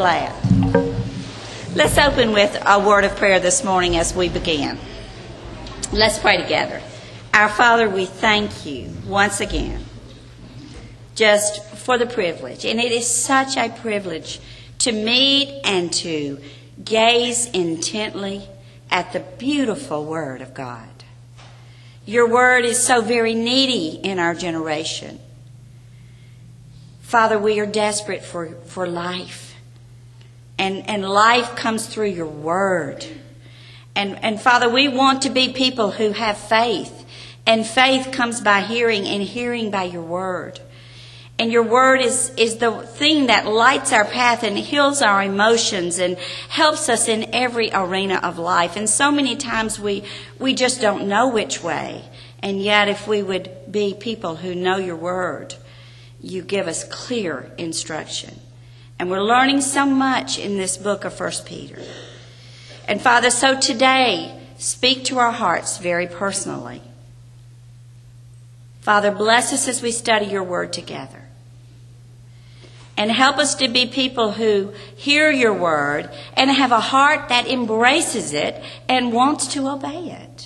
glad. Let's open with a word of prayer this morning as we begin. Let's pray together. Our Father, we thank you once again just for the privilege. And it is such a privilege to meet and to gaze intently at the beautiful Word of God. Your Word is so very needy in our generation. Father, we are desperate for life. And life comes through your Word. And Father, we want to be people who have faith. And faith comes by hearing, and hearing by your Word. And your Word is the thing that lights our path and heals our emotions and helps us in every arena of life. And so many times we just don't know which way. And yet if we would be people who know your Word, you give us clear instruction. And we're learning so much in this book of 1 Peter. And Father, so today, speak to our hearts very personally. Father, bless us as we study your Word together. And help us to be people who hear your Word and have a heart that embraces it and wants to obey it.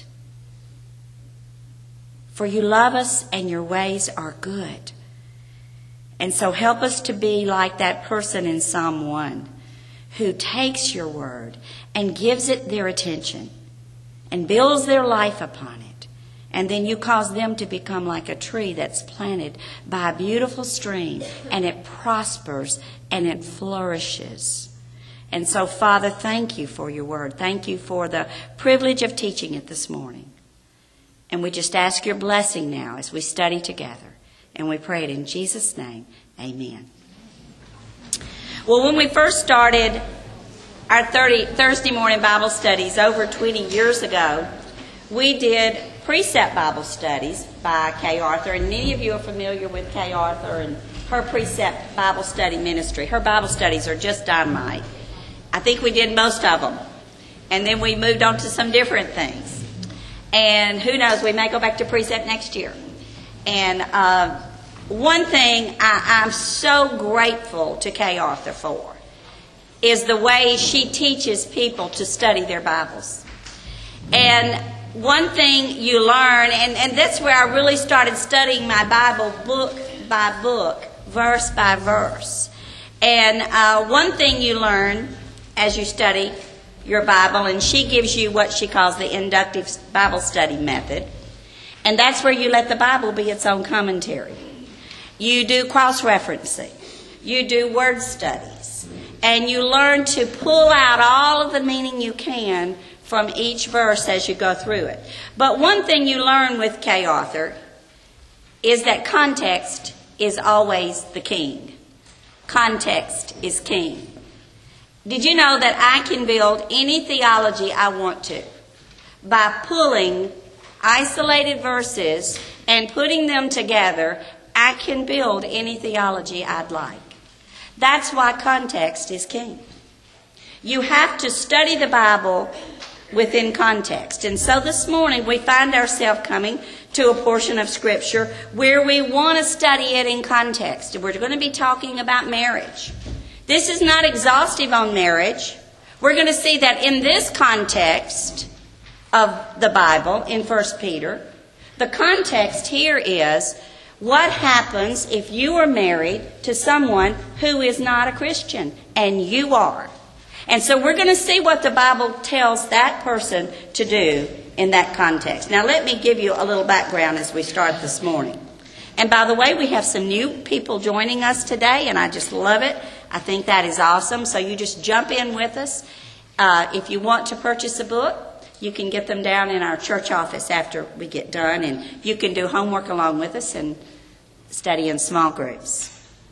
For you love us and your ways are good. And so help us to be like that person in Psalm 1 who takes your Word and gives it their attention and builds their life upon it. And then you cause them to become like a tree that's planted by a beautiful stream, and it prospers and it flourishes. And so, Father, thank you for your Word. Thank you for the privilege of teaching it this morning. And we just ask your blessing now as we study together. And we pray it in Jesus' name. Amen. Well, when we first started our Thursday morning Bible studies over 20 years ago, we did precept Bible studies by Kay Arthur. And many of you are familiar with Kay Arthur and her precept Bible study ministry. Her Bible studies are just dynamite. I think we did most of them. And then we moved on to some different things. And who knows, we may go back to precept next year. And one thing I'm so grateful to Kay Arthur for is the way she teaches people to study their Bibles. And one thing you learn, and that's where I really started studying my Bible book by book, verse by verse. And one thing you learn as you study your Bible, and she gives you what she calls the inductive Bible study method. And that's where you let the Bible be its own commentary. You do cross-referencing. You do word studies. And you learn to pull out all of the meaning you can from each verse as you go through it. But one thing you learn with Kay Arthur is that context is always the king. Context is king. Did you know that I can build any theology I want to by pulling isolated verses and putting them together? I can build any theology I'd like. That's why context is king. You have to study the Bible within context. And so this morning we find ourselves coming to a portion of Scripture where we want to study it in context. And we're going to be talking about marriage. This is not exhaustive on marriage. We're going to see that in this context of the Bible, in 1 Peter, the context here is what happens if you are married to someone who is not a Christian, and you are. And so we're going to see what the Bible tells that person to do in that context. Now let me give you a little background as we start this morning. And by the way, we have some new people joining us today, and I just love it. I think that is awesome. So you just jump in with us. If you want to purchase a book, you can get them down in our church office after we get done, and you can do homework along with us and study in small groups.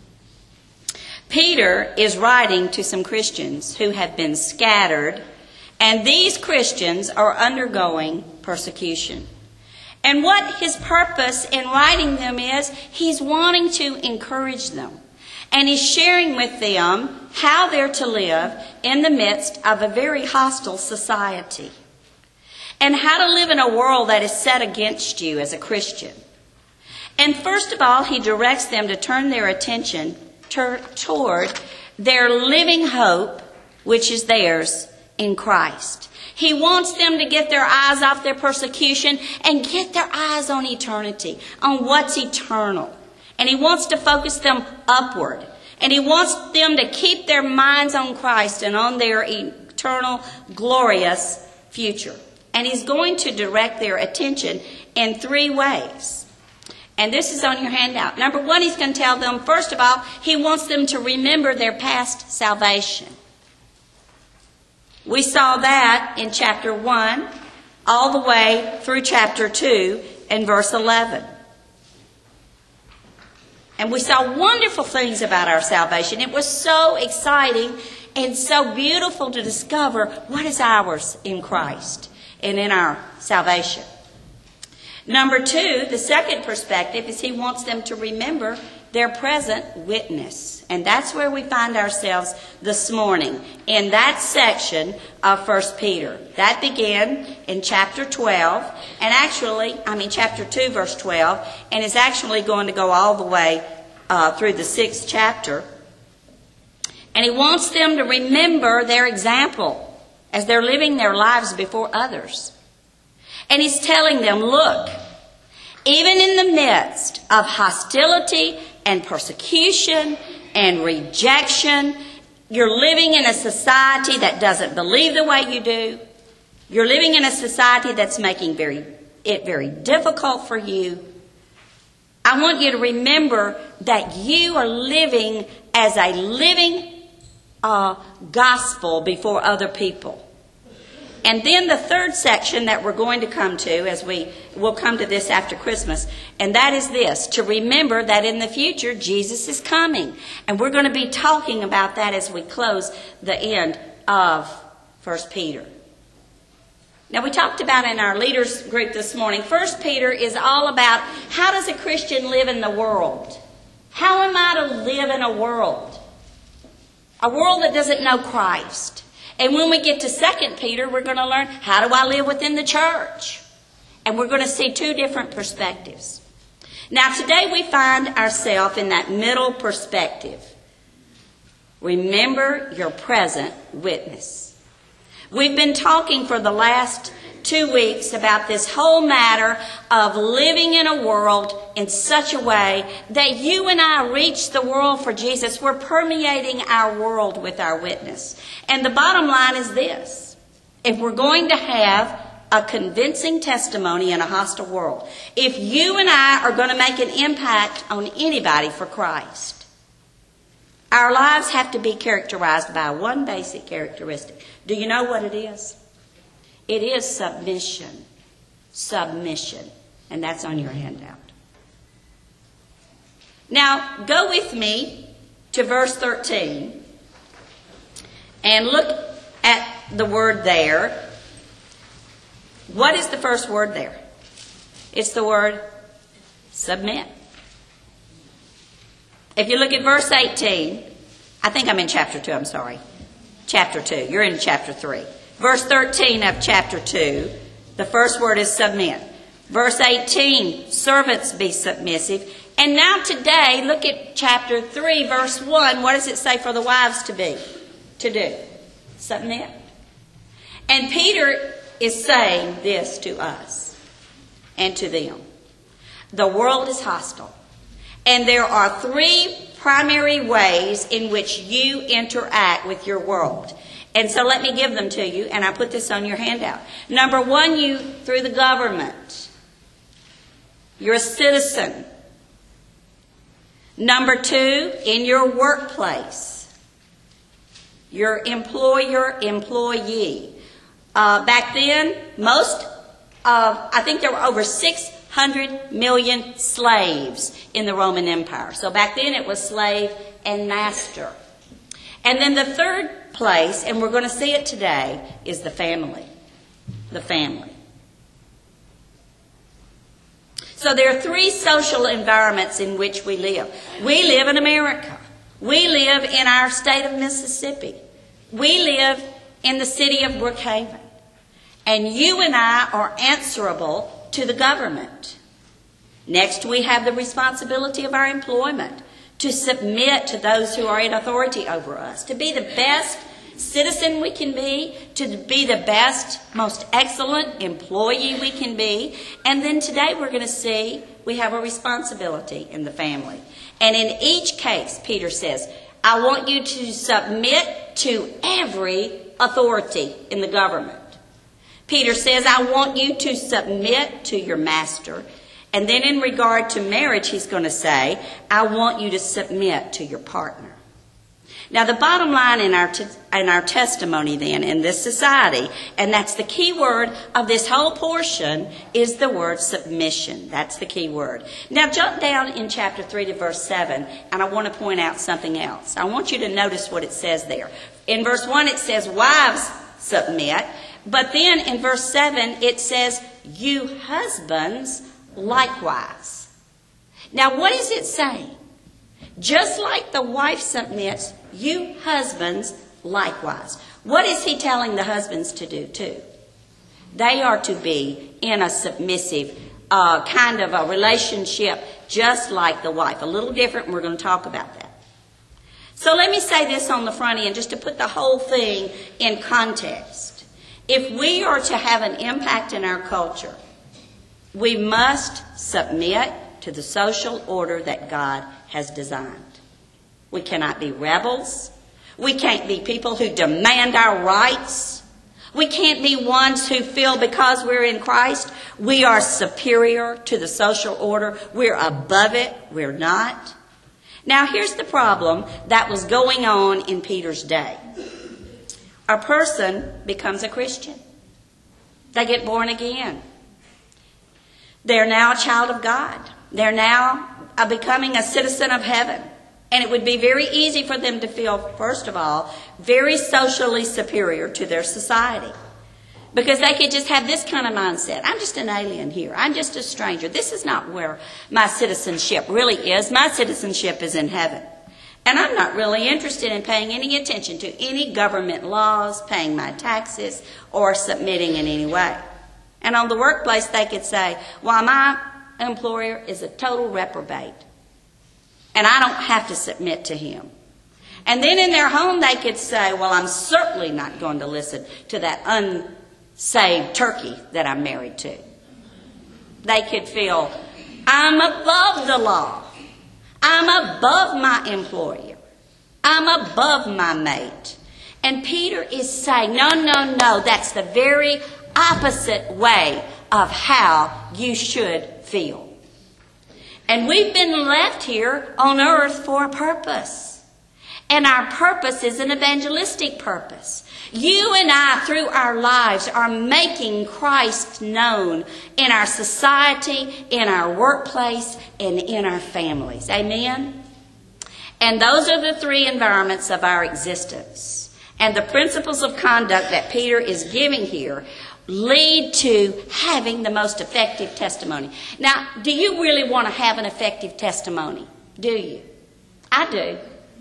Peter is writing to some Christians who have been scattered, and these Christians are undergoing persecution. And what his purpose in writing them is, he's wanting to encourage them. And he's sharing with them how they're to live in the midst of a very hostile society. And how to live in a world that is set against you as a Christian. And first of all, he directs them to turn their attention toward their living hope, which is theirs in Christ. He wants them to get their eyes off their persecution and get their eyes on eternity, on what's eternal. And he wants to focus them upward. And he wants them to keep their minds on Christ and on their eternal, glorious future. And he's going to direct their attention in 3 ways. And this is on your handout. Number 1, he's going to tell them, first of all, he wants them to remember their past salvation. We saw that in chapter 1 all the way through chapter 2 and verse 11. And we saw wonderful things about our salvation. It was so exciting and so beautiful to discover what is ours in Christ and in our salvation. Number 2, the second perspective is he wants them to remember their present witness. And that's where we find ourselves this morning, in that section of 1 Peter. That began in chapter 12, and chapter 2, verse 12, and is actually going to go all the way through the 6th chapter. And he wants them to remember their example as they're living their lives before others. And he's telling them, look, even in the midst of hostility and persecution and rejection, you're living in a society that doesn't believe the way you do. You're living in a society that's making it very difficult for you. I want you to remember that you are living as a living gospel before other people. And then the third section that we're going to come to, as we'll come to this after Christmas, and that is this, to remember that in the future, Jesus is coming. And we're going to be talking about that as we close the end of 1 Peter. Now, we talked about in our leaders group this morning, 1 Peter is all about how does a Christian live in the world? How am I to live in a world? A world that doesn't know Christ. And when we get to 2 Peter, we're going to learn, how do I live within the church? And we're going to see 2 different perspectives. Now, today we find ourselves in that middle perspective. Remember your present witness. We've been talking for the last 2 weeks about this whole matter of living in a world in such a way that you and I reach the world for Jesus. We're permeating our world with our witness. And the bottom line is this. If we're going to have a convincing testimony in a hostile world, if you and I are going to make an impact on anybody for Christ, our lives have to be characterized by one basic characteristic. Do you know what it is? It is submission. Submission. And that's on your handout. Now, go with me to verse 13 and look at the word there. What is the first word there? It's the word submit. If you look at verse 18, I think I'm in chapter 2, I'm sorry. Chapter 2. You're in chapter 3. Verse 13 of chapter 2, the first word is submit. Verse 18, servants be submissive. And now today, look at chapter 3, verse 1. What does it say for the wives to do? Submit. And Peter is saying this to us and to them. The world is hostile. And there are 3 primary ways in which you interact with your world. And so let me give them to you, and I put this on your handout. Number 1, through the government. You're a citizen. Number 2, in your workplace. Your employer, employee. Back then, I think there were over 600 million slaves in the Roman Empire. So back then it was slave and master. And then the third place, and we're going to see it today, is the family. The family. So there are 3 social environments in which we live. We live in America. We live in our state of Mississippi. We live in the city of Brookhaven. And you and I are answerable to the government. Next, we have the responsibility of our employment to submit to those who are in authority over us, to be the best citizen we can be, to be the best, most excellent employee we can be. And then today we're going to see we have a responsibility in the family. And in each case, Peter says, I want you to submit to every authority in the government. Peter says, I want you to submit to your master. And then in regard to marriage, he's going to say, I want you to submit to your partner. Now, the bottom line in our testimony then in this society, and that's the key word of this whole portion, is the word submission. That's the key word. Now, jump down in chapter 3 to verse 7, and I want to point out something else. I want you to notice what it says there. In verse 1, it says, wives, submit. But then in verse 7, it says, you husbands, likewise. Now, what is it saying? Just like the wife submits, you husbands likewise. What is he telling the husbands to do too? They are to be in a submissive kind of a relationship just like the wife. A little different, and we're going to talk about that. So let me say this on the front end just to put the whole thing in context. If we are to have an impact in our culture, we must submit to the social order that God has designed. We cannot be rebels. We can't be people who demand our rights. We can't be ones who feel because we're in Christ, we are superior to the social order. We're above it. We're not. Now, here's the problem that was going on in Peter's day. A person becomes a Christian. They get born again. They're now a child of God. They're now becoming a citizen of heaven. And it would be very easy for them to feel, first of all, very socially superior to their society. Because they could just have this kind of mindset. I'm just an alien here. I'm just a stranger. This is not where my citizenship really is. My citizenship is in heaven. And I'm not really interested in paying any attention to any government laws, paying my taxes, or submitting in any way. And on the workplace, they could say, well, my employer is a total reprobate, and I don't have to submit to him. And then in their home, they could say, well, I'm certainly not going to listen to that unsaved turkey that I'm married to. They could feel, I'm above the law. I'm above my employer. I'm above my mate. And Peter is saying, no, no, no, that's the very opposite way of how you should feel. And we've been left here on earth for a purpose. And our purpose is an evangelistic purpose. You and I, through our lives, are making Christ known in our society, in our workplace, and in our families. Amen? And those are the three environments of our existence. And the principles of conduct that Peter is giving here lead to having the most effective testimony. Now, do you really want to have an effective testimony? Do you? I do.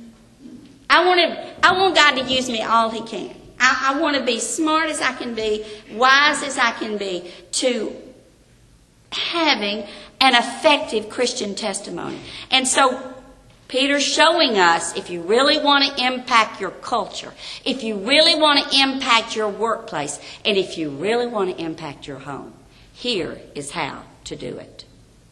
I want God to use me all He can. I want to be smart as I can be, wise as I can be, to having an effective Christian testimony. And so Peter's showing us, if you really want to impact your culture, if you really want to impact your workplace, and if you really want to impact your home, here is how to do it.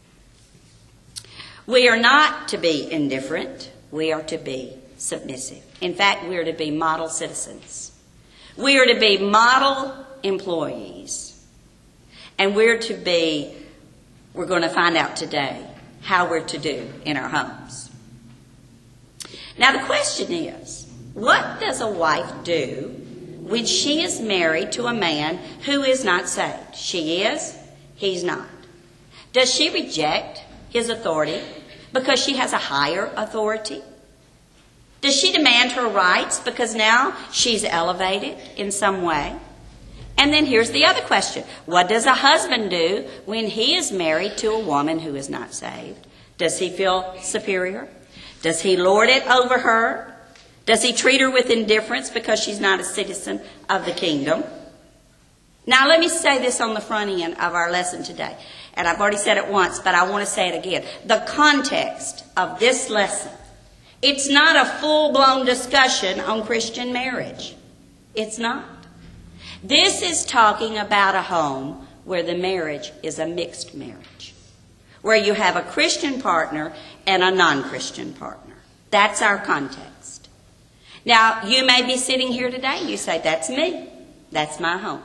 We are not to be indifferent. We are to be submissive. In fact, we are to be model citizens. We are to be model employees. And we're going to find out today how we're to do in our homes. Now the question is, what does a wife do when she is married to a man who is not saved? She is, he's not. Does she reject his authority because she has a higher authority? Does she demand her rights because now she's elevated in some way? And then here's the other question. What does a husband do when he is married to a woman who is not saved? Does he feel superior? Does he lord it over her? Does he treat her with indifference because she's not a citizen of the kingdom? Now let me say this on the front end of our lesson today. And I've already said it once, but I want to say it again. The context of this lesson It's not a full-blown discussion on Christian marriage. It's not. This is talking about a home where the marriage is a mixed marriage, where you have a Christian partner and a non-Christian partner. That's our context. Now, you may be sitting here today and you say, that's me. That's my home.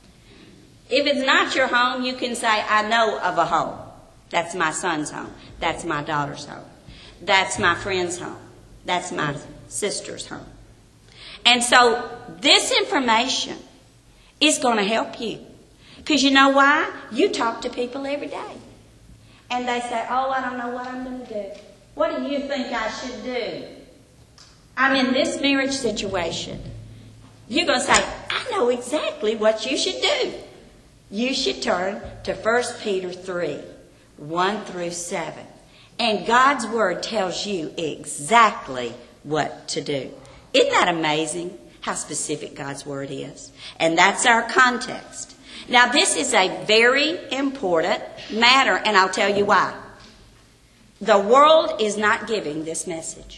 If it's not your home, you can say, I know of a home. That's my son's home. That's my daughter's home. That's my friend's home. That's my sister's home. And so this information is going to help you. Because you know why? You talk to people every day. And they say, oh, I don't know what I'm going to do. What do you think I should do? I'm in this marriage situation. You're going to say, I know exactly what you should do. You should turn to 1 Peter 3, 1 through 7. And God's Word tells you exactly what to do. Isn't that amazing how specific God's Word is? And that's our context. Now, this is a very important matter, and I'll tell you why. The world is not giving this message.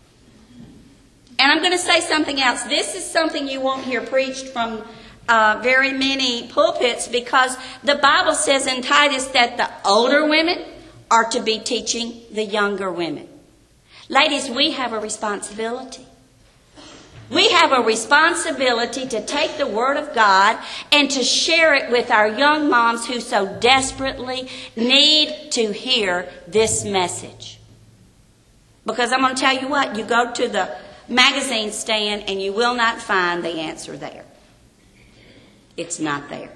And I'm going to say something else. This is something you won't hear preached from very many pulpits, because the Bible says in Titus that the older women are to be teaching the younger women. Ladies, we have a responsibility. We have a responsibility to take the Word of God and to share it with our young moms who so desperately need to hear this message. Because I'm going to tell you what, you go to the magazine stand and you will not find the answer there. It's not there.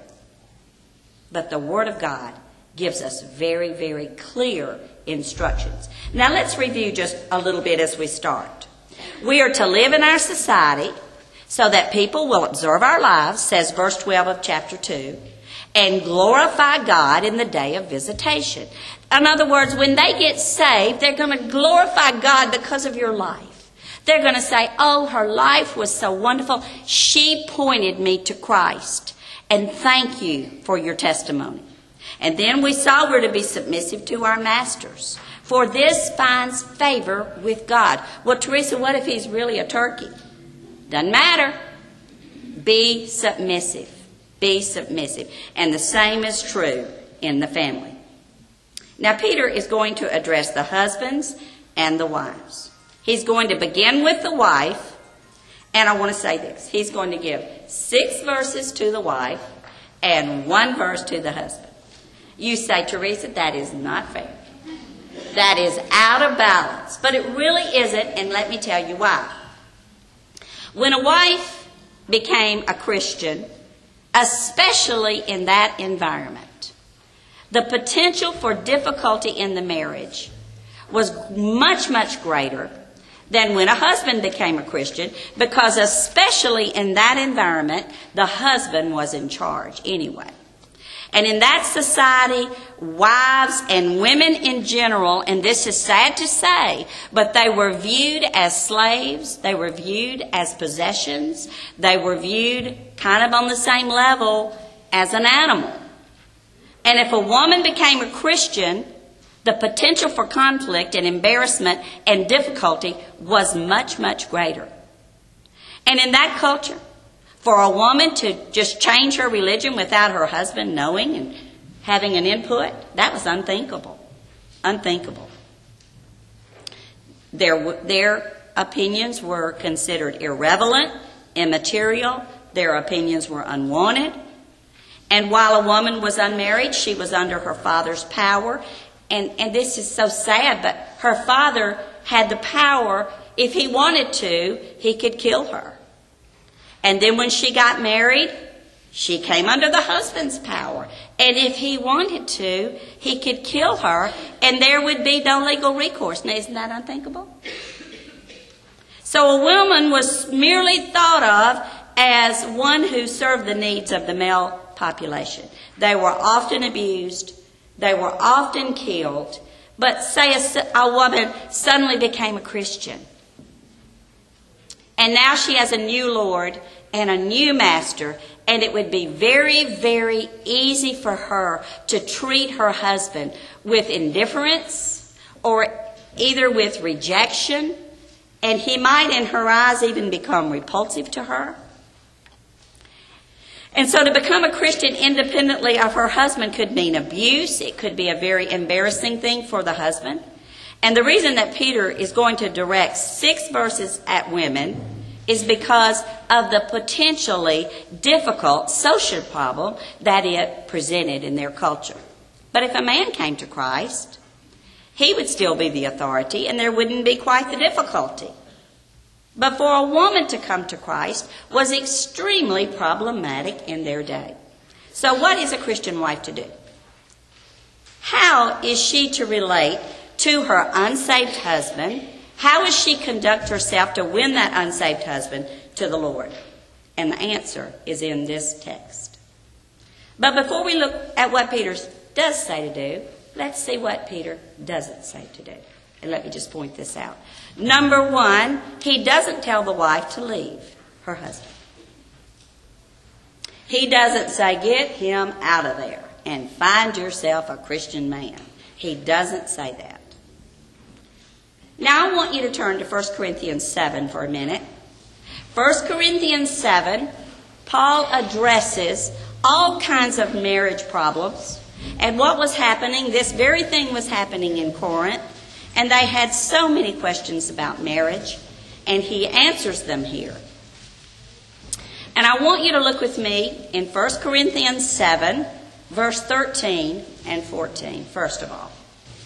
But the Word of God gives us very, very clear instructions. Now let's review just a little bit as we start. We are to live in our society so that people will observe our lives, says verse 12 of chapter 2, and glorify God in the day of visitation. In other words, when they get saved, they're going to glorify God because of your life. They're going to say, oh, her life was so wonderful. She pointed me to Christ. And thank you for your testimony. And then we saw we're to be submissive to our masters, for this finds favor with God. Well, Teresa, what if he's really a turkey? Doesn't matter. Be submissive. Be submissive. And the same is true in the family. Now, Peter is going to address the husbands and the wives. He's going to begin with the wife. And I want to say this. He's going to give 6 verses to the wife and 1 verse to the husband. You say, Teresa, that is not fair. That is out of balance. But it really isn't, and let me tell you why. When a wife became a Christian, especially in that environment, the potential for difficulty in the marriage was much, much greater than when a husband became a Christian, because especially in that environment, the husband was in charge anyway. And in that society, wives and women in general, and this is sad to say, but they were viewed as slaves, they were viewed as possessions, they were viewed kind of on the same level as an animal. And if a woman became a Christian, the potential for conflict and embarrassment and difficulty was much, much greater. And in that culture, for a woman to just change her religion without her husband knowing and having an input, that was unthinkable. Unthinkable. Their opinions were considered irrelevant, immaterial. Their opinions were unwanted. And while a woman was unmarried, she was under her father's power. And this is so sad, but her father had the power. If he wanted to, he could kill her. And then when she got married, she came under the husband's power. And if he wanted to, he could kill her, and there would be no legal recourse. Now, isn't that unthinkable? So a woman was merely thought of as one who served the needs of the male population. They were often abused. They were often killed. But say a woman suddenly became a Christian. And now she has a new Lord and a new master, and it would be very, very easy for her to treat her husband with indifference or either with rejection and he might in her eyes even become repulsive to her. And so to become a Christian independently of her husband could mean abuse. It could be a very embarrassing thing for the husband. And the reason that Peter is going to direct 6 verses at women is because of the potentially difficult social problem that it presented in their culture. But if a man came to Christ, he would still be the authority and there wouldn't be quite the difficulty. But for a woman to come to Christ was extremely problematic in their day. So what is a Christian wife to do? How is she to relate to her unsaved husband? How does she conduct herself to win that unsaved husband to the Lord? And the answer is in this text. But before we look at what Peter does say to do, let's see what Peter doesn't say to do. And let me just point this out. Number 1, he doesn't tell the wife to leave her husband. He doesn't say, get him out of there and find yourself a Christian man. He doesn't say that. Now I want you to turn to 1 Corinthians 7 for a minute. 1 Corinthians 7, Paul addresses all kinds of marriage problems. And what was happening, this very thing was happening in Corinth. And they had so many questions about marriage. And he answers them here. And I want you to look with me in 1 Corinthians 7, verse 13 and 14, first of all.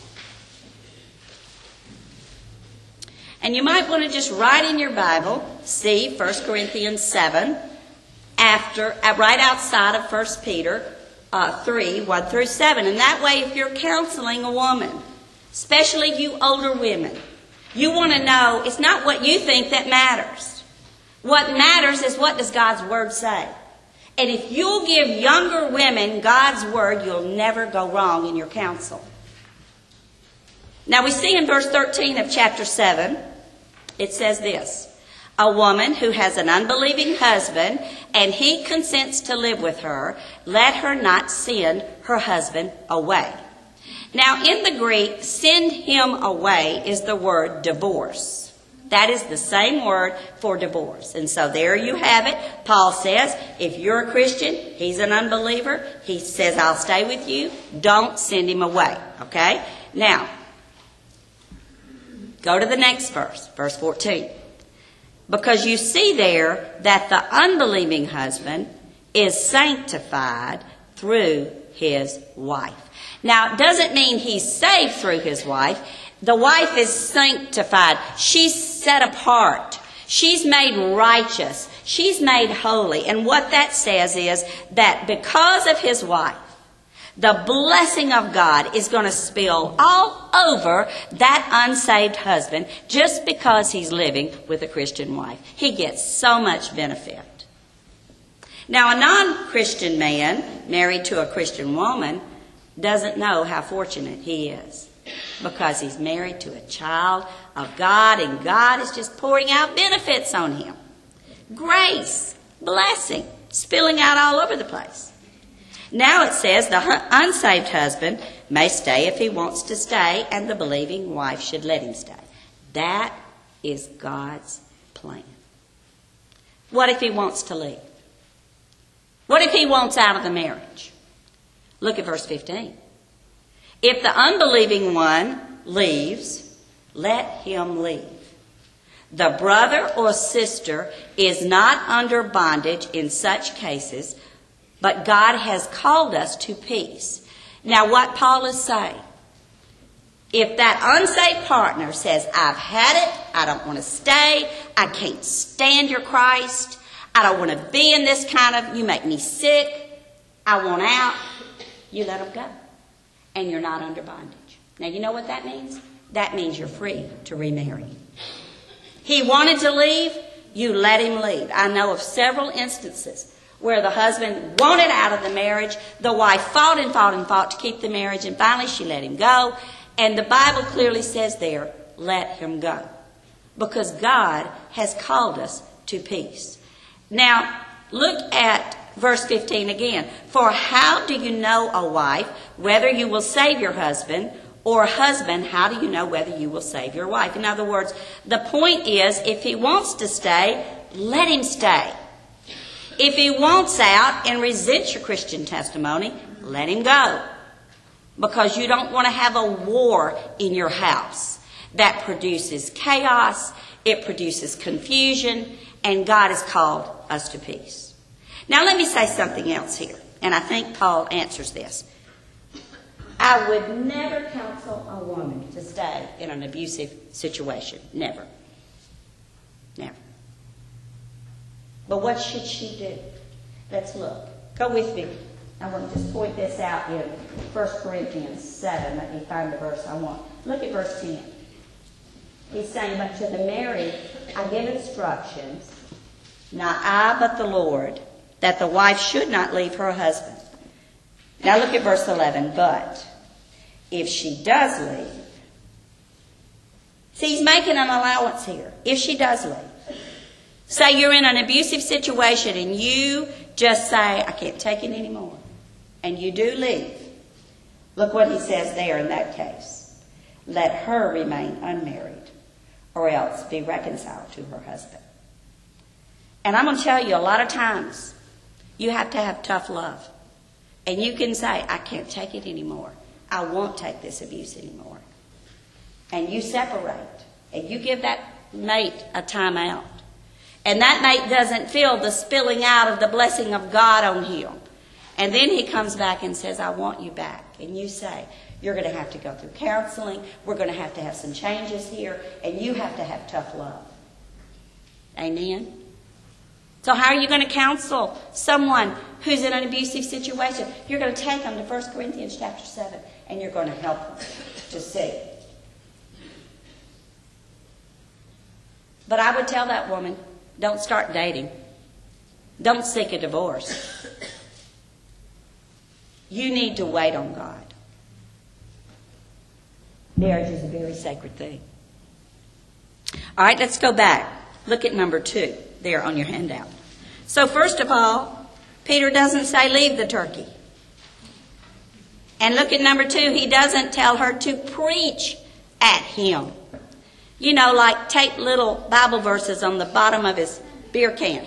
And you might want to just write in your Bible, see 1 Corinthians 7, right outside of 1 Peter 3, 1 through 7. And that way, if you're counseling a woman, especially you older women, you want to know it's not what you think that matters. What matters is what does God's Word say. And if you'll give younger women God's Word, you'll never go wrong in your counsel. Now we see in verse 13 of chapter 7, it says this: a woman who has an unbelieving husband and he consents to live with her, let her not send her husband away. Now in the Greek, send him away is the word divorce. That is the same word for divorce. And so there you have it. Paul says, if you're a Christian, he's an unbeliever, he says, I'll stay with you. Don't send him away. Okay? Now, go to the next verse, verse 14. Because you see there that the unbelieving husband is sanctified through his wife. Now, it doesn't mean he's saved through his wife. The wife is sanctified. She's set apart. She's made righteous. She's made holy. And what that says is that because of his wife, the blessing of God is going to spill all over that unsaved husband just because he's living with a Christian wife. He gets so much benefit. Now, a non-Christian man married to a Christian woman doesn't know how fortunate he is because he's married to a child of God and God is just pouring out benefits on him. Grace, blessing, spilling out all over the place. Now it says the unsaved husband may stay if he wants to stay, and the believing wife should let him stay. That is God's plan. What if he wants to leave? What if he wants out of the marriage? Look at verse 15. If the unbelieving one leaves, let him leave. The brother or sister is not under bondage in such cases, but God has called us to peace. Now what Paul is saying, if that unsaved partner says, I've had it, I don't want to stay, I can't stand your Christ, I don't want to be in this kind of, you make me sick, I want out, you let them go. And you're not under bondage. Now you know what that means? That means you're free to remarry. He wanted to leave, you let him leave. I know of several instances where the husband wanted out of the marriage, the wife fought and fought and fought to keep the marriage, and finally she let him go. And the Bible clearly says there, let him go. Because God has called us to peace. Now, look at verse 15 again. For how do you know, O wife, whether you will save your husband Or husband, how do you know whether you will save your wife? In other words, the point is, if he wants to stay, let him stay. If he wants out and resents your Christian testimony, let him go. Because you don't want to have a war in your house that produces chaos, it produces confusion, and God has called us to peace. Now let me say something else here, and I think Paul answers this. I would never counsel a woman to stay in an abusive situation. Never. Never. But what should she do? Let's look. Go with me. I want to just point this out in 1 Corinthians 7. Let me find the verse I want. Look at verse 10. He's saying, but to the married I give instructions, not I but the Lord, that the wife should not leave her husband. Now look at verse 11. But if she does leave, see, he's making an allowance here. If she does leave. Say you're in an abusive situation and you just say, I can't take it anymore. And you do leave. Look what he says there in that case. Let her remain unmarried or else be reconciled to her husband. And I'm going to tell you, a lot of times you have to have tough love. And you can say, I can't take it anymore. I won't take this abuse anymore. And you separate. And you give that mate a time out. And that mate doesn't feel the spilling out of the blessing of God on him. And then he comes back and says, I want you back. And you say, you're going to have to go through counseling. We're going to have some changes here. And you have to have tough love. Amen? So how are you going to counsel someone who's in an abusive situation? You're going to take them to 1 Corinthians chapter 7. And you're going to help them to see. But I would tell that woman, don't start dating. Don't seek a divorce. You need to wait on God. Marriage is a very sacred thing. All right, let's go back. Look at number 2 there on your handout. So first of all, Peter doesn't say leave the turkey. And look at number 2, he doesn't tell her to preach at him. You know, like tape little Bible verses on the bottom of his beer can.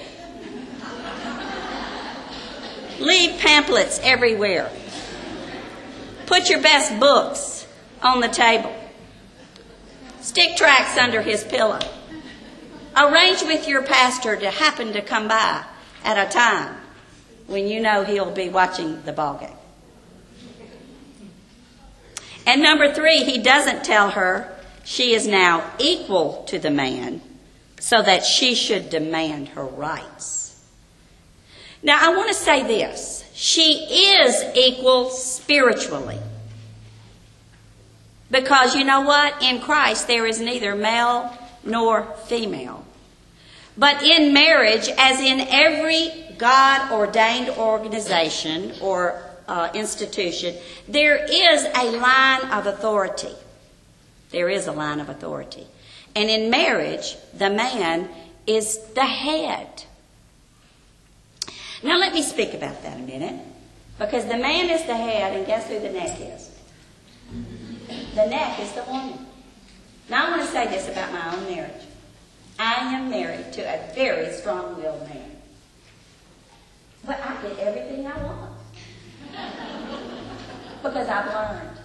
Leave pamphlets everywhere. Put your best books on the table. Stick tracts under his pillow. Arrange with your pastor to happen to come by at a time when you know he'll be watching the ball game. And number 3, he doesn't tell her she is now equal to the man so that she should demand her rights. Now, I want to say this. She is equal spiritually. Because you know what? In Christ, there is neither male nor female. But in marriage, as in every God-ordained organization or institution, there is a line of authority. There is a line of authority. And in marriage, the man is the head. Now let me speak about that a minute. Because the man is the head, and guess who the neck is? The neck is the woman. Now I want to say this about my own marriage. I am married to a very strong-willed man. But I get everything I want. Because I've learned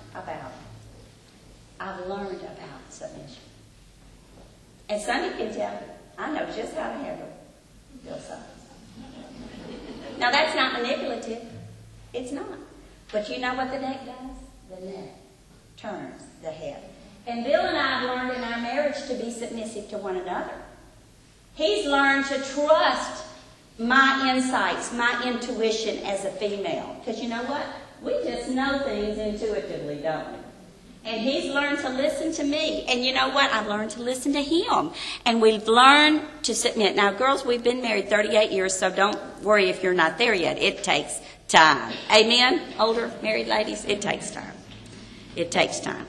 about submission. And Sonny can tell me, I know just how to handle Bill Summers. Now that's not manipulative. It's not. But you know what the neck does? The neck turns the head. And Bill and I have learned in our marriage to be submissive to one another. He's learned to trust my insights, my intuition as a female. Because you know what? We just know things intuitively, don't we? And he's learned to listen to me. And you know what? I've learned to listen to him. And we've learned to submit. Now, girls, we've been married 38 years, so don't worry if you're not there yet. It takes time. Amen? Older married ladies, it takes time. It takes time.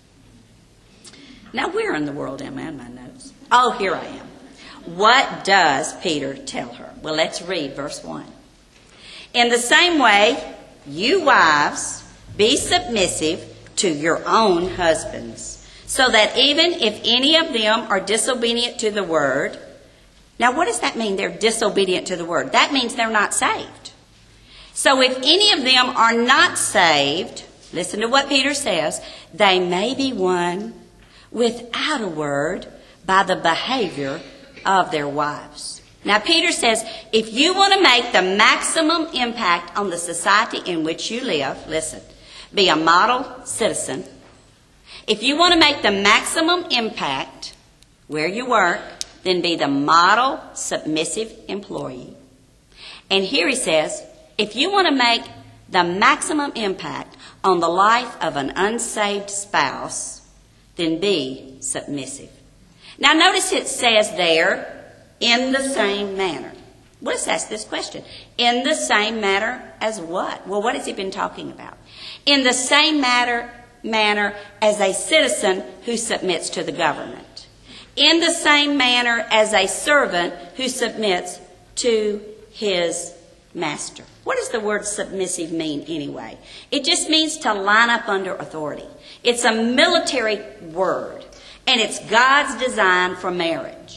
Now, where in the world am I in my notes? Oh, here I am. What does Peter tell her? Well, let's read verse 1. In the same way, you wives, be submissive to your own husbands, so that even if any of them are disobedient to the word. Now, what does that mean, they're disobedient to the word? That means they're not saved. So if any of them are not saved, listen to what Peter says, they may be won without a word by the behavior of their wives. Now, Peter says, if you want to make the maximum impact on the society in which you live, listen, be a model citizen. If you want to make the maximum impact where you work, then be the model submissive employee. And here he says, if you want to make the maximum impact on the life of an unsaved spouse, then be submissive. Now, notice it says there, in the same manner. Let's ask this question. In the same manner as what? Well, what has he been talking about? In the same manner as a citizen who submits to the government. In the same manner as a servant who submits to his master. What does the word submissive mean anyway? It just means to line up under authority. It's a military word, and it's God's design for marriage.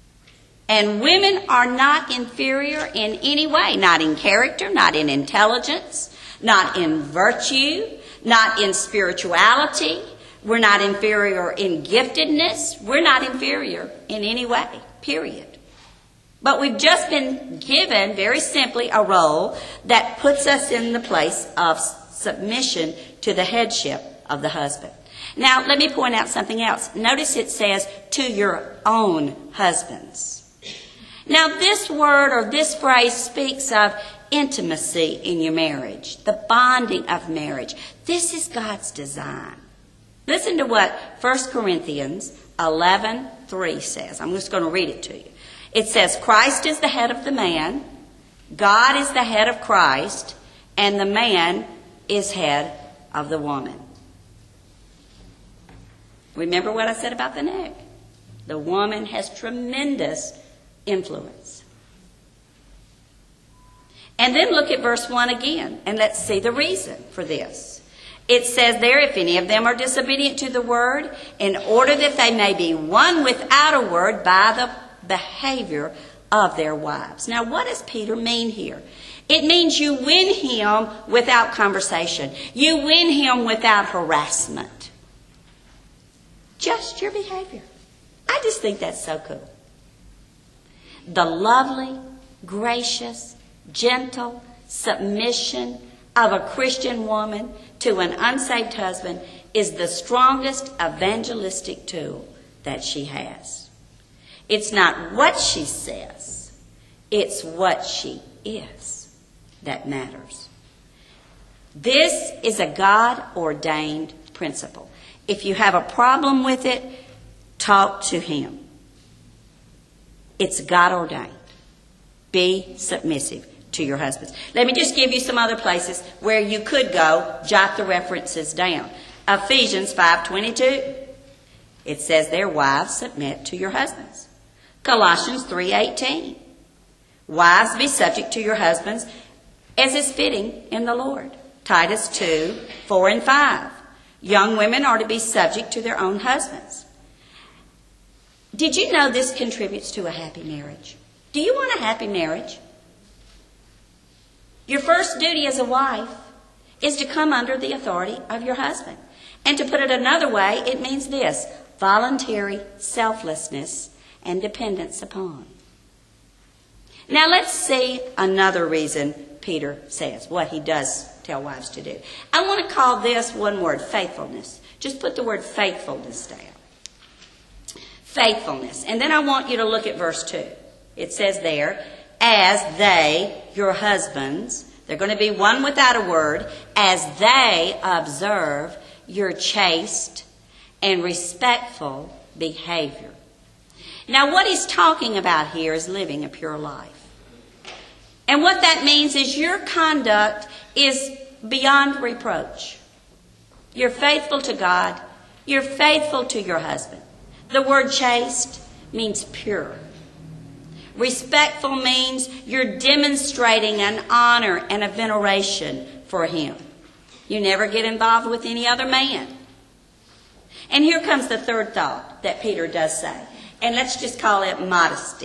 And women are not inferior in any way, not in character, not in intelligence, not in virtue, not in spirituality. We're not inferior in giftedness. We're not inferior in any way, period. But we've just been given, very simply, a role that puts us in the place of submission to the headship of the husband. Now, let me point out something else. Notice it says, to your own husbands. Now, this word or this phrase speaks of intimacy in your marriage, the bonding of marriage. This is God's design. Listen to what 1 Corinthians 11:3 says. I'm just going to read it to you. It says, Christ is the head of the man, God is the head of Christ, and the man is head of the woman. Remember what I said about the neck? The woman has tremendous influence. And then look at verse 1 again, and let's see the reason for this. It says there, if any of them are disobedient to the word, in order that they may be won without a word by the behavior of their wives. Now, what does Peter mean here? It means you win him without conversation. You win him without harassment. Just your behavior. I just think that's so cool. The lovely, gracious, gentle submission of a Christian woman to an unsaved husband is the strongest evangelistic tool that she has. It's not what she says, it's what she is that matters. This is a God-ordained principle. If you have a problem with it, talk to him. It's God-ordained. Be submissive to your husbands. Let me just give you some other places where you could go. Jot the references down. Ephesians 5:22. It says there, wives, submit to your husbands. Colossians 3:18. Wives, be subject to your husbands as is fitting in the Lord. Titus 2:4 and 5. Young women are to be subject to their own husbands. Did you know this contributes to a happy marriage? Do you want a happy marriage? Your first duty as a wife is to come under the authority of your husband. And to put it another way, it means this: voluntary selflessness and dependence upon. Now let's see another reason Peter says what he does tell wives to do. I want to call this one word, faithfulness. Just put the word faithfulness down. Faithfulness. And then I want you to look at verse 2. It says there, as they, your husbands, they're going to be one without a word, as they observe your chaste and respectful behavior. Now what he's talking about here is living a pure life. And what that means is your conduct is beyond reproach. You're faithful to God. You're faithful to your husband. The word chaste means pure. Respectful means you're demonstrating an honor and a veneration for him. You never get involved with any other man. And here comes the third thought that Peter does say. And let's just call it modesty.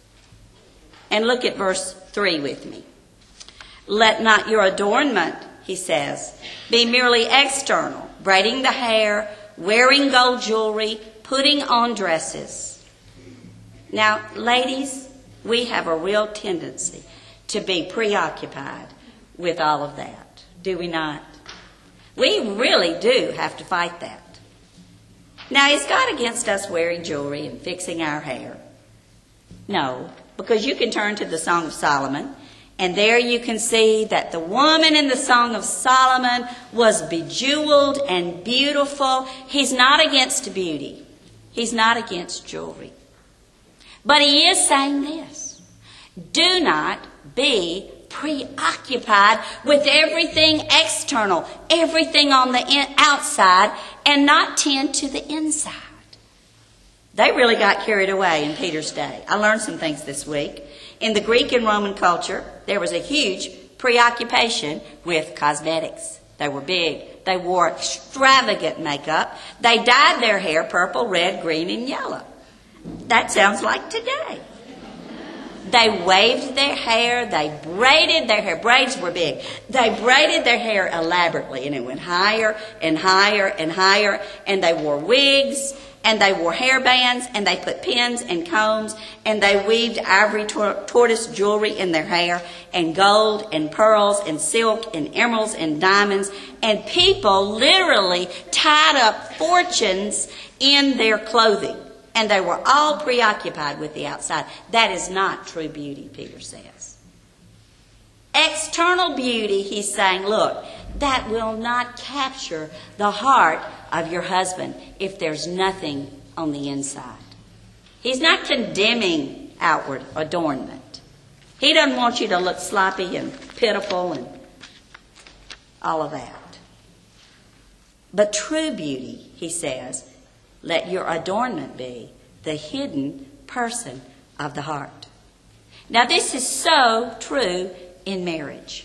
And look at verse 3 with me. Let not your adornment, he says, be merely external, braiding the hair, wearing gold jewelry, putting on dresses. Now, ladies, we have a real tendency to be preoccupied with all of that, do we not? We really do have to fight that. Now, is God against us wearing jewelry and fixing our hair? No, because you can turn to the Song of Solomon, and there you can see that the woman in the Song of Solomon was bejeweled and beautiful. He's not against beauty. He's not against jewelry. But he is saying this: do not be preoccupied with everything external, everything on the outside, and not tend to the inside. They really got carried away in Peter's day. I learned some things this week. In the Greek and Roman culture, there was a huge preoccupation with cosmetics. They were big. They wore extravagant makeup. They dyed their hair purple, red, green, and yellow. That sounds like today. They waved their hair. They braided their hair. Braids were big. They braided their hair elaborately, and it went higher and higher and higher. And they wore wigs, and they wore hair bands, and they put pins and combs, and they weaved ivory tortoise jewelry in their hair, and gold and pearls and silk and emeralds and diamonds. And people literally tied up fortunes in their clothing. And they were all preoccupied with the outside. That is not true beauty, Peter says. External beauty, he's saying, look, that will not capture the heart of your husband if there's nothing on the inside. He's not condemning outward adornment. He doesn't want you to look sloppy and pitiful and all of that. But true beauty, he says, let your adornment be the hidden person of the heart. Now, this is so true in marriage.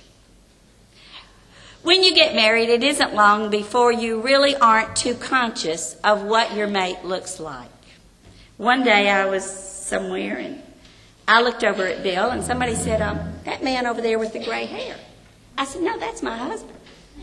When you get married, it isn't long before you really aren't too conscious of what your mate looks like. One day I was somewhere and I looked over at Bill and somebody said, that man over there with the gray hair. I said, no, that's my husband.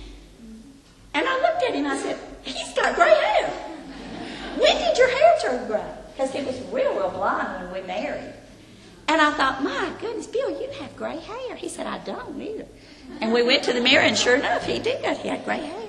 And I looked at him and I said, he's got gray hair. When did your hair turn gray? Because he was real blonde when we married. And I thought, my goodness, Bill, you have gray hair. He said, I don't either. And we went to the mirror, and sure enough, he did. He had gray hair.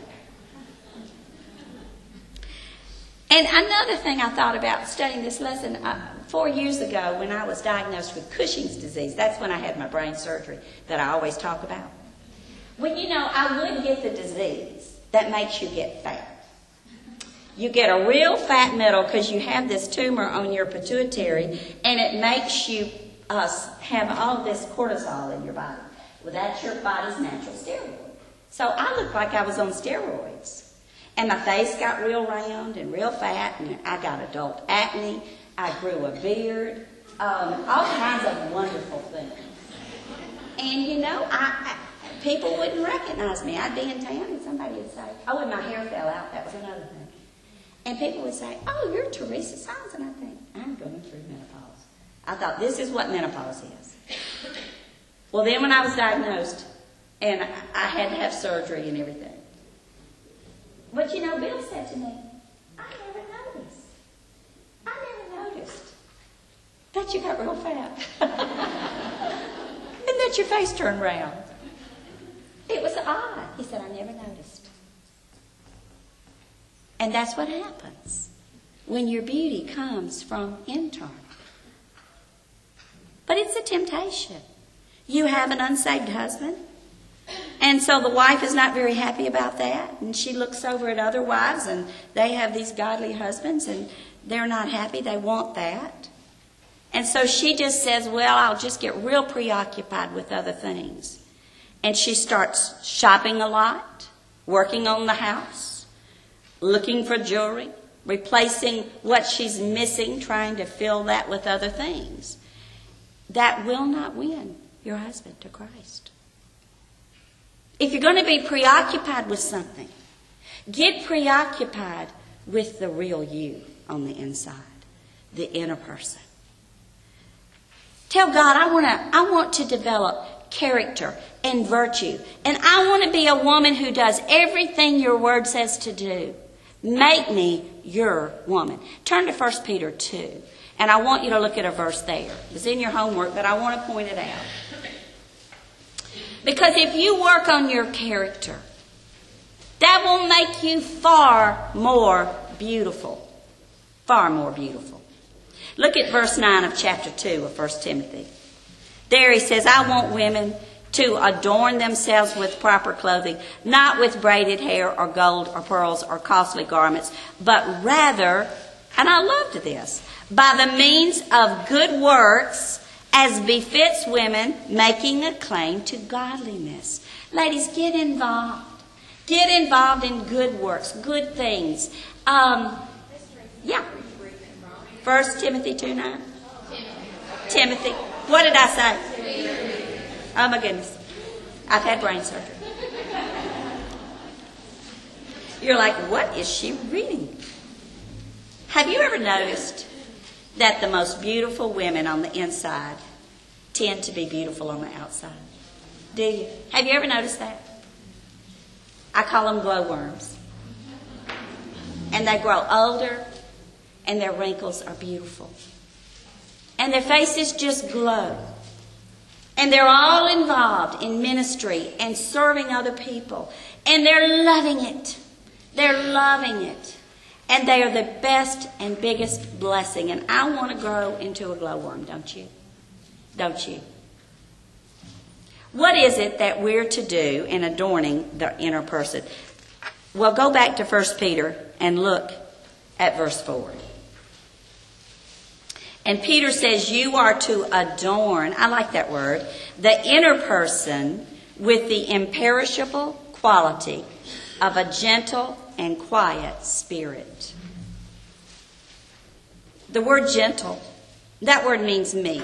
And another thing I thought about studying this lesson, 4 years ago when I was diagnosed with Cushing's disease, that's when I had my brain surgery that I always talk about. Well, I would get the disease that makes you get fat. You get a real fat metal because you have this tumor on your pituitary, and it makes you have all this cortisol in your body. Well, that's your body's natural steroid. So I looked like I was on steroids. And my face got real round and real fat, and I got adult acne. I grew a beard, all kinds of wonderful things. And, people wouldn't recognize me. I'd be in town, and somebody would say, oh, and my hair fell out. That was another thing. And people would say, oh, you're Teresa Sines. And I think, I'm going through menopause. I thought, this is what menopause is. Well, then when I was diagnosed, and I had to have surgery and everything. But Bill said to me, I never noticed that you got real fat. And that your face turned round. It was odd. He said, I never noticed. And that's what happens when your beauty comes from internal. But it's a temptation. You have an unsaved husband, and so the wife is not very happy about that, and she looks over at other wives, and they have these godly husbands, and they're not happy. They want that. And so she just says, well, I'll just get real preoccupied with other things. And she starts shopping a lot, working on the house, looking for jewelry, replacing what she's missing, trying to fill that with other things. That will not win your husband to Christ. If you're going to be preoccupied with something, get preoccupied with the real you on the inside, the inner person. Tell God, I want to develop character and virtue. And I want to be a woman who does everything your word says to do. Make me your woman. Turn to 1 Peter 2. And I want you to look at a verse there. It's in your homework, but I want to point it out. Because if you work on your character, that will make you far more beautiful. Far more beautiful. Look at verse 9 of chapter 2 of 1 Timothy. There he says, I want women to adorn themselves with proper clothing, not with braided hair or gold or pearls or costly garments, but rather, and I loved this, by the means of good works, as befits women making a claim to godliness. Ladies, get involved. Get involved in good works, good things. Yeah. 1 Timothy 2:9. Timothy. What did I say? Oh my goodness. I've had brain surgery. You're like, what is she reading? Have you ever noticed that the most beautiful women on the inside tend to be beautiful on the outside? Do you? Have you ever noticed that? I call them glowworms. And they grow older, and their wrinkles are beautiful. And their faces just glow. And they're all involved in ministry and serving other people. And they're loving it. They're loving it. And they are the best and biggest blessing. And I want to grow into a glowworm, don't you? Don't you? What is it that we're to do in adorning the inner person? Well, go back to 1 Peter and look at verse 4. And Peter says you are to adorn, I like that word, the inner person with the imperishable quality of a gentle and quiet spirit. The word gentle, that word means meek.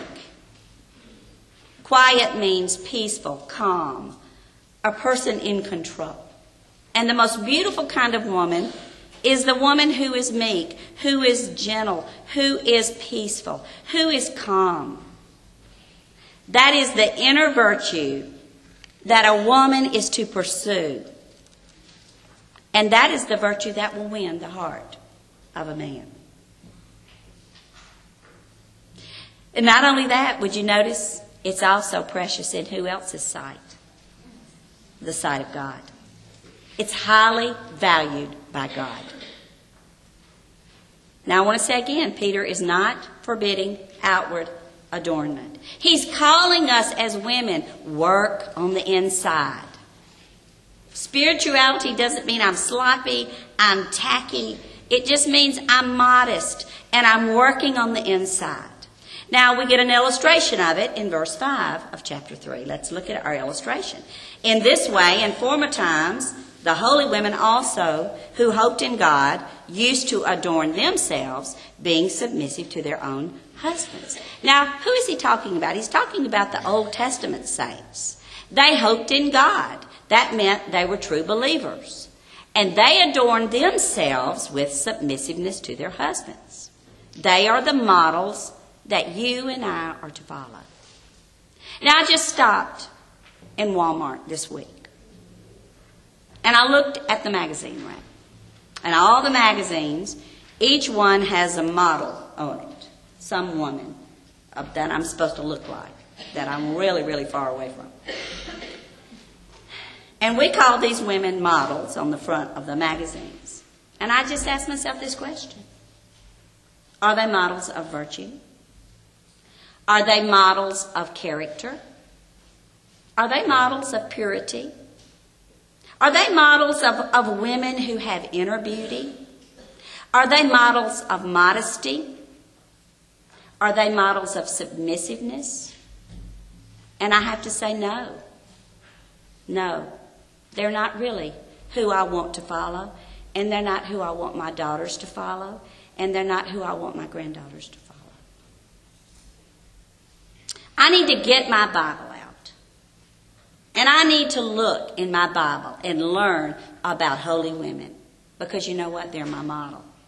Quiet means peaceful, calm, a person in control. And the most beautiful kind of woman is the woman who is meek, who is gentle, who is peaceful, who is calm. That is the inner virtue that a woman is to pursue. And that is the virtue that will win the heart of a man. And not only that, would you notice, it's also precious in who else's sight? The sight of God. It's highly valued by God. Now I want to say again, Peter is not forbidding outward adornment. He's calling us as women, work on the inside. Spirituality doesn't mean I'm sloppy, I'm tacky. It just means I'm modest and I'm working on the inside. Now we get an illustration of it in verse 5 of chapter 3. Let's look at our illustration. In this way, in former times, the holy women also, who hoped in God, used to adorn themselves, being submissive to their own husbands. Now, who is he talking about? He's talking about the Old Testament saints. They hoped in God. That meant they were true believers. And they adorned themselves with submissiveness to their husbands. They are the models that you and I are to follow. Now, I just stopped in Walmart this week. And I looked at the magazine rack. And all the magazines, each one has a model on it. Some woman that I'm supposed to look like. That I'm really, really far away from. And we call these women models on the front of the magazines. And I just asked myself this question. Are they models of virtue? Are they models of character? Are they models of purity? Are they models of women who have inner beauty? Are they models of modesty? Are they models of submissiveness? And I have to say no. No, they're not really who I want to follow. And they're not who I want my daughters to follow. And they're not who I want my granddaughters to follow. I need to get my Bible out. And I need to look in my Bible and learn about holy women. Because you know what? They're my model.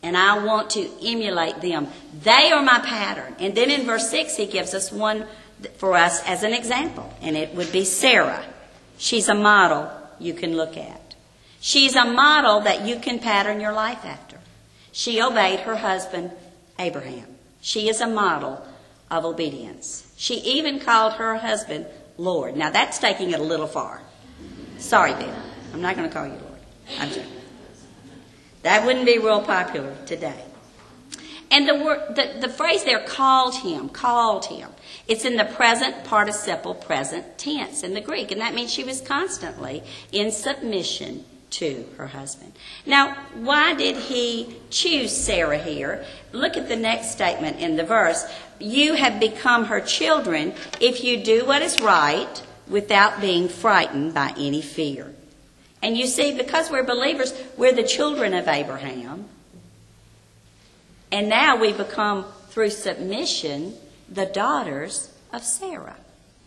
And I want to emulate them. They are my pattern. And then in verse 6, he gives us one for us as an example. And it would be Sarah. She's a model you can look at. She's a model that you can pattern your life after. She obeyed her husband, Abraham. She is a model of obedience. She even called her husband Lord. Now that's taking it a little far. Sorry, Ben. I'm not going to call you Lord. I'm joking. That wouldn't be real popular today. And the phrase there, called him. It's in the present participle present tense in the Greek. And that means she was constantly in submission to her husband. Now, why did he choose Sarah here? Look at the next statement in the verse. You have become her children if you do what is right without being frightened by any fear. And you see, because we're believers, we're the children of Abraham. And now we become, through submission, the daughters of Sarah.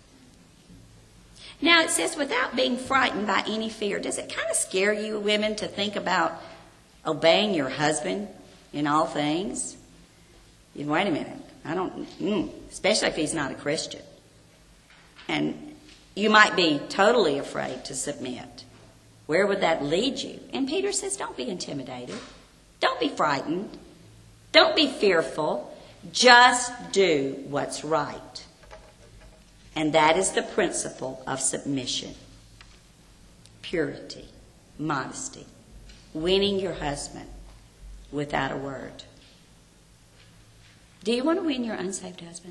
Now it says, without being frightened by any fear. Does it kind of scare you women to think about obeying your husband in all things? Wait a minute. Especially if he's not a Christian. And you might be totally afraid to submit. Where would that lead you? And Peter says, don't be intimidated. Don't be frightened. Don't be fearful. Just do what's right. And that is the principle of submission. Purity, modesty, winning your husband without a word. Do you want to win your unsaved husband?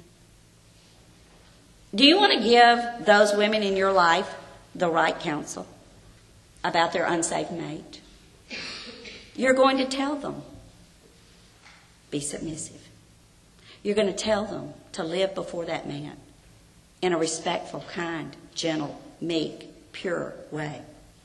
Do you want to give those women in your life the right counsel about their unsaved mate? You're going to tell them, be submissive. You're going to tell them to live before that man in a respectful, kind, gentle, meek, pure way.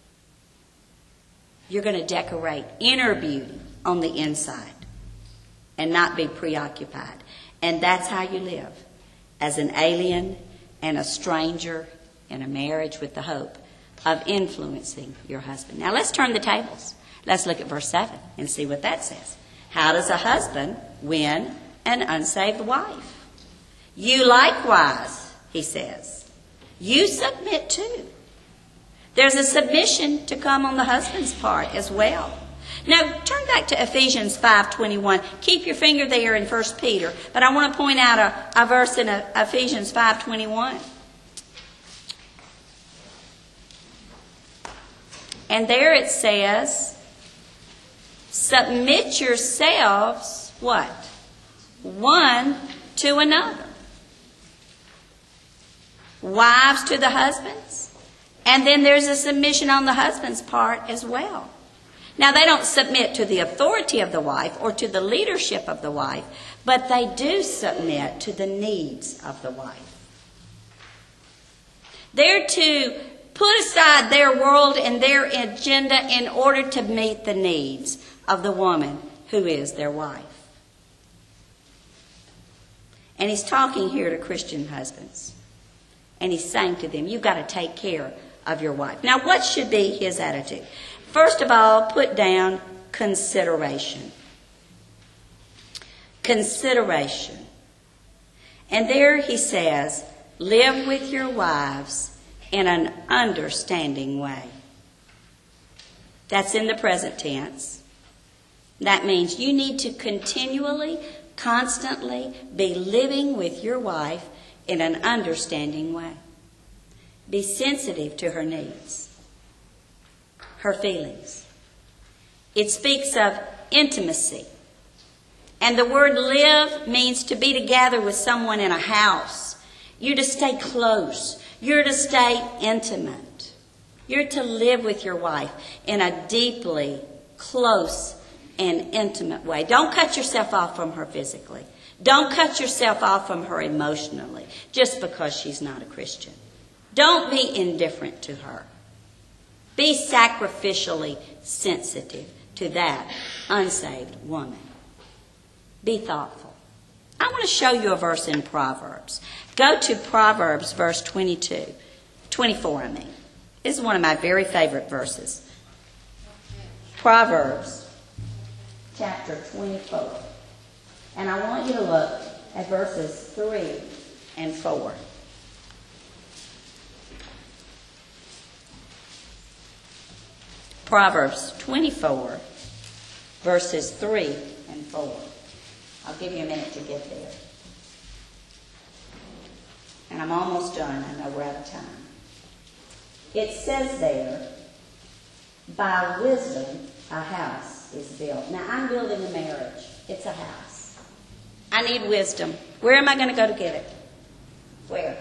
You're going to decorate inner beauty on the inside and not be preoccupied. And that's how you live, as an alien and a stranger in a marriage with the hope of influencing your husband. Now let's turn the tables. Let's look at verse 7 and see what that says. How does a husband win an unsaved wife? You likewise, he says. You submit too. There's a submission to come on the husband's part as well. Now, turn back to Ephesians 5:21. Keep your finger there in 1 Peter. But I want to point out a verse in Ephesians 5:21. And there it says, submit yourselves, what? One to another. Wives to the husbands. And then there's a submission on the husband's part as well. Now, they don't submit to the authority of the wife or to the leadership of the wife, but they do submit to the needs of the wife. They're to put aside their world and their agenda in order to meet the needs of the woman who is their wife. And he's talking here to Christian husbands. And he's saying to them, you've got to take care of your wife. Now, what should be his attitude? First of all, put down consideration. Consideration. And there he says, live with your wives in an understanding way. That's in the present tense. That means you need to continually, constantly be living with your wife in an understanding way. Be sensitive to her needs, her feelings. It speaks of intimacy. And the word live means to be together with someone in a house. You're to stay close. You're to stay intimate. You're to live with your wife in a deeply close and intimate way. Don't cut yourself off from her physically. Don't cut yourself off from her emotionally just because she's not a Christian. Don't be indifferent to her. Be sacrificially sensitive to that unsaved woman. Be thoughtful. I want to show you a verse in Proverbs. Go to Proverbs verse 24. This is one of my very favorite verses. Proverbs chapter 24. And I want you to look at verses 3 and 4. Proverbs 24, verses 3 and 4. I'll give you a minute to get there. And I'm almost done. I know we're out of time. It says there, by wisdom a house is built. Now, I'm building a marriage. It's a house. I need wisdom. Where am I going to go to get it? Where?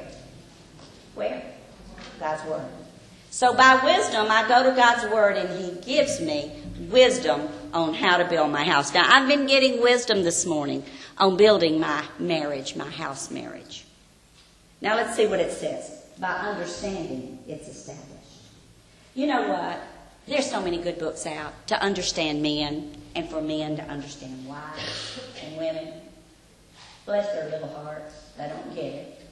God's Word. So by wisdom, I go to God's Word and He gives me wisdom on how to build my house. Now, I've been getting wisdom this morning on building my marriage, my house marriage. Now, let's see what it says. By understanding, it's established. You know what? There's so many good books out to understand men and for men to understand wives and women. Bless their little hearts. They don't get it.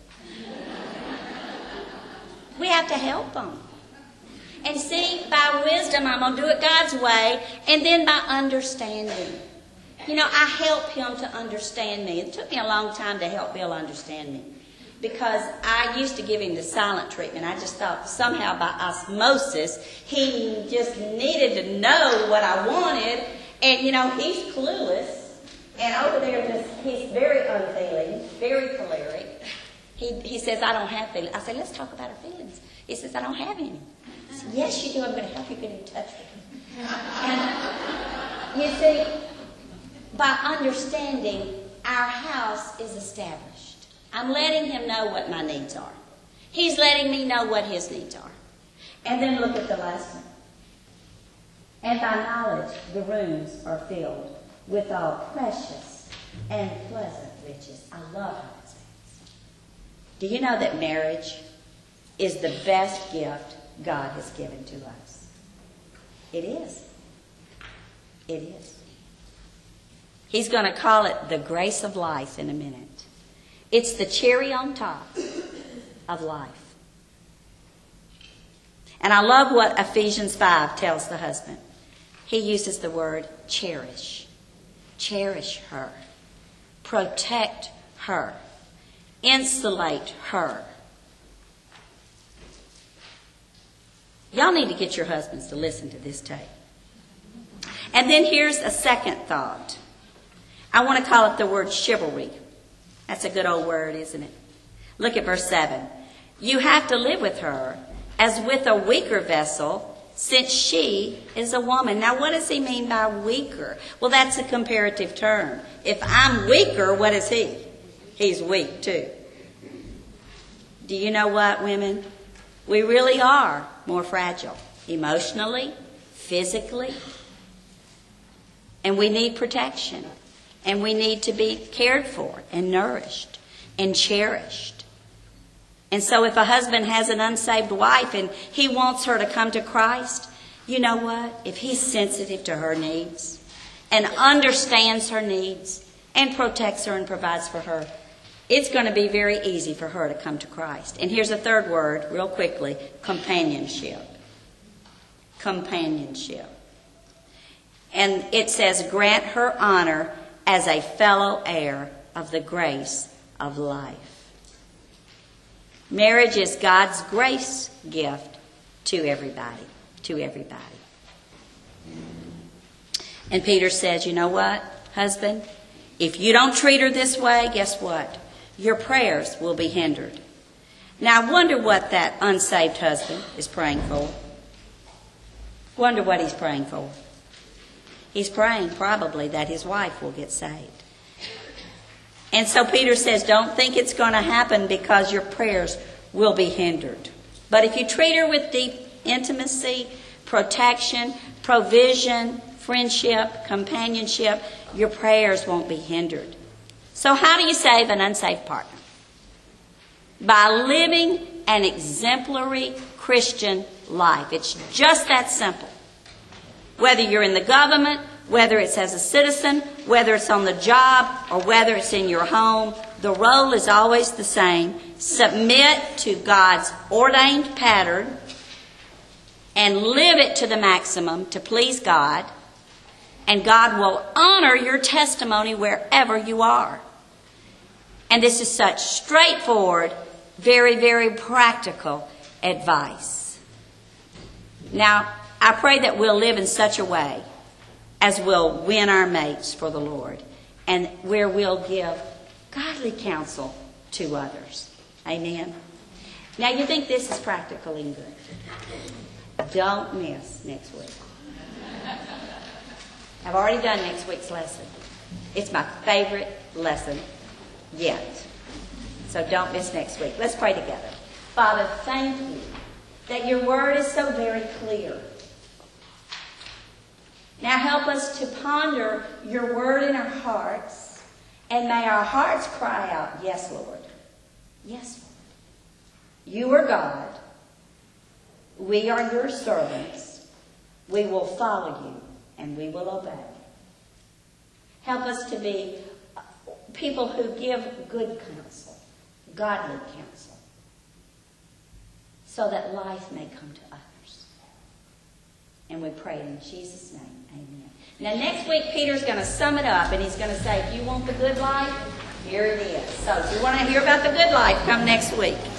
We have to help them. And see, by wisdom, I'm going to do it God's way, and then by understanding. You know, I help him to understand me. It took me a long time to help Bill understand me, because I used to give him the silent treatment. I just thought somehow by osmosis, he just needed to know what I wanted, and, you know, he's clueless, and over there, he's very unfeeling, very choleric. He says, I don't have feelings. I say, let's talk about our feelings. He says, I don't have any. I said, yes, you do. I'm going to help you get in touch with them. And you see, by understanding, our house is established. I'm letting him know what my needs are. He's letting me know what his needs are. And then look at the last one. And by knowledge, the rooms are filled with all precious and pleasant riches. I love how it says. Do you know that marriage is the best gift God has given to us? It is. It is. He's going to call it the grace of life in a minute. It's the cherry on top of life. And I love what Ephesians 5 tells the husband. He uses the word cherish. Cherish her. Protect her. Insulate her. Y'all need to get your husbands to listen to this tape. And then here's a second thought. I want to call it the word chivalry. That's a good old word, isn't it? Look at verse 7. You have to live with her as with a weaker vessel, since she is a woman. Now, what does he mean by weaker? Well, that's a comparative term. If I'm weaker, what is he? He's weak too. Do you know what, women? We really are more fragile, emotionally, physically. And we need protection. And we need to be cared for and nourished and cherished. And so if a husband has an unsaved wife and he wants her to come to Christ, you know what? If he's sensitive to her needs and understands her needs and protects her and provides for her, it's going to be very easy for her to come to Christ. And here's a third word, real quickly, companionship. Companionship. And it says, grant her honor as a fellow heir of the grace of life. Marriage is God's grace gift to everybody. To everybody. And Peter says, you know what, husband? If you don't treat her this way, guess what? Your prayers will be hindered. Now, I wonder what that unsaved husband is praying for. Wonder what he's praying for. He's praying probably that his wife will get saved. And so Peter says, don't think it's going to happen because your prayers will be hindered. But if you treat her with deep intimacy, protection, provision, friendship, companionship, your prayers won't be hindered. So how do you save an unsaved partner? By living an exemplary Christian life. It's just that simple. Whether you're in the government, whether it's as a citizen, whether it's on the job, or whether it's in your home, the role is always the same. Submit to God's ordained pattern and live it to the maximum to please God. And God will honor your testimony wherever you are. And this is such straightforward, very, very practical advice. Now, I pray that we'll live in such a way as will win our mates for the Lord, and where we'll give godly counsel to others. Amen. Now, you think this is practical and good. Don't miss next week. I've already done next week's lesson. It's my favorite lesson yet. So don't miss next week. Let's pray together. Father, thank you that your word is so very clear. Now help us to ponder your word in our hearts, and may our hearts cry out, yes, Lord. Yes, Lord. You are God. We are your servants. We will follow you, and we will obey. Help us to be people who give good counsel, godly counsel, so that life may come to others. And we pray in Jesus' name. Amen. Now next week, Peter's going to sum it up, and he's going to say, if you want the good life, here it is. So if you want to hear about the good life, come next week.